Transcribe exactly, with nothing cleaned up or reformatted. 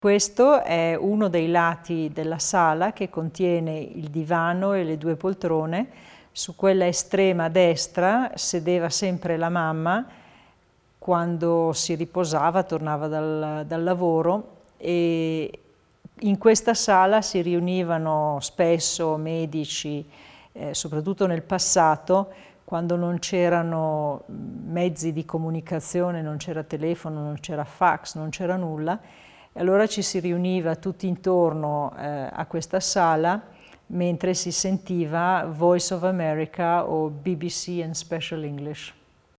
Questo è uno dei lati della sala che contiene il divano e le due poltrone. Su quella estrema destra sedeva sempre la mamma quando si riposava, tornava dal, dal lavoro, e in questa sala si riunivano spesso medici, eh, soprattutto nel passato, quando non c'erano mezzi di comunicazione, non c'era telefono, non c'era fax, non c'era nulla. E allora ci si riuniva tutti intorno eh, a questa sala mentre si sentiva Voice of America o B B C and Special English.